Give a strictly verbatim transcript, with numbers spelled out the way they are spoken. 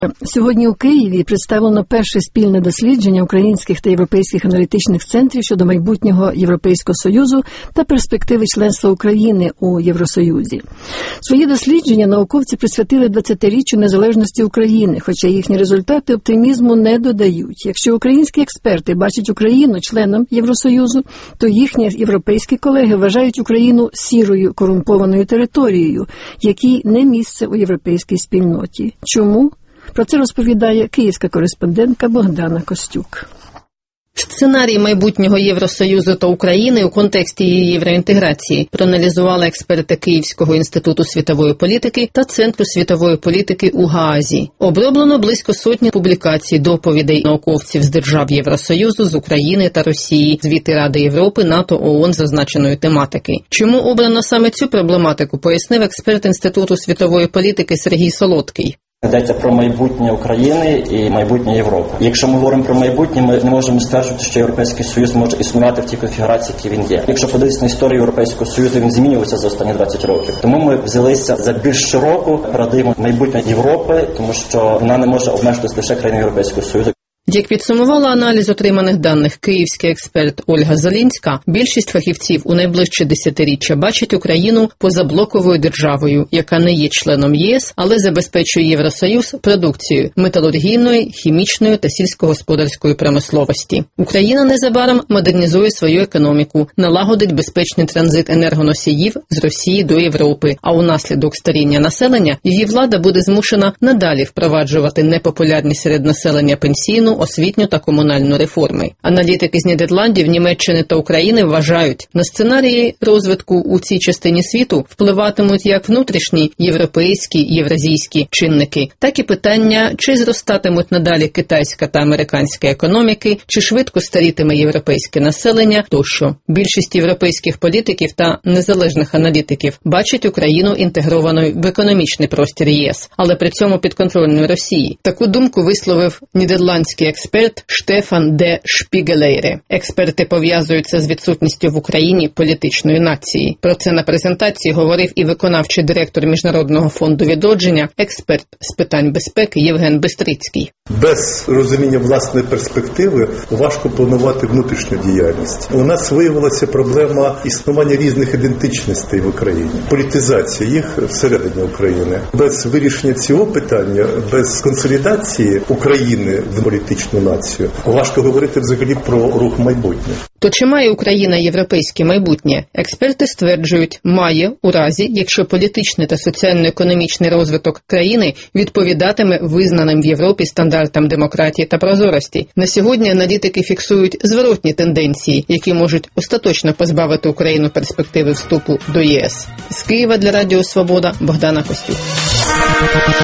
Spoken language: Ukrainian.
Сьогодні у Києві представлено перше спільне дослідження українських та європейських аналітичних центрів щодо майбутнього Європейського Союзу та перспективи членства України у Євросоюзі. Свої дослідження науковці присвятили двадцятиріччю незалежності України, хоча їхні результати оптимізму не додають. Якщо українські експерти бачать Україну членом Євросоюзу, то їхні європейські колеги вважають Україну сірою корумпованою територією, якій не місце у європейській спільноті. Чому? Про це розповідає київська кореспондентка Богдана Костюк. Сценарій майбутнього Євросоюзу та України у контексті її євроінтеграції проаналізували експерти Київського інституту світової політики та Центру світової політики у Гаазі. Оброблено близько сотні публікацій, доповідей науковців з держав Євросоюзу, з України та Росії, звіти Ради Європи, НАТО, ООН зазначеної тематики. Чому обрано саме цю проблематику, пояснив експерт Інституту світової політики Сергій Солодкий. Йдеться про майбутнє України і майбутнє Європи. Якщо ми говоримо про майбутнє, ми не можемо стверджувати, що Європейський Союз може існувати в тій конфігурації, які він є. Якщо подивитися на історію Європейського Союзу, він змінювався за останні двадцять років. Тому ми взялися за більш широку парадигму майбутньої Європи, тому що вона не може обмежитися лише країною Європейського Союзу. Як підсумувала аналіз отриманих даних київський експерт Ольга Залінська, більшість фахівців у найближче десятиріччя бачить Україну позаблоковою державою, яка не є членом ЄС, але забезпечує Євросоюз продукцією металургійної, хімічної та сільськогосподарської промисловості. Україна незабаром модернізує свою економіку, налагодить безпечний транзит енергоносіїв з Росії до Європи, а унаслідок старіння населення її влада буде змушена надалі впроваджувати непопулярні серед населення пенсійну, освітню та комунальну реформи. Аналітики з Нідерландів, Німеччини та України вважають, на сценарії розвитку у цій частині світу впливатимуть як внутрішні європейські, євразійські чинники, так і питання, чи зростатимуть надалі китайська та американська економіки, чи швидко старітиме європейське населення тощо. Більшість європейських політиків та незалежних аналітиків бачать Україну інтегрованою в економічний простір ЄС, але при цьому підконтрольною Росії. Таку думку висловив нідерландський експерт Штефан де Шпігелейре. Експерти пов'язуються з відсутністю в Україні політичної нації. Про це на презентації говорив і виконавчий директор Міжнародного фонду відродження, експерт з питань безпеки Євген Бистрицький. Без розуміння власної перспективи важко планувати внутрішню діяльність. У нас виявилася проблема існування різних ідентичностей в Україні, політизація їх всередині України. Без вирішення цього питання, без консолідації України в політичну націю, важко говорити взагалі про рух майбутнє. То чи має Україна європейське майбутнє? Експерти стверджують, має у разі, якщо політичний та соціально-економічний розвиток країни відповідатиме визнаним в Європі стандартам демократії та прозорості. На сьогодні аналітики фіксують зворотні тенденції, які можуть остаточно позбавити Україну перспективи вступу до ЄС. З Києва для Радіо Свобода Богдана Костюк.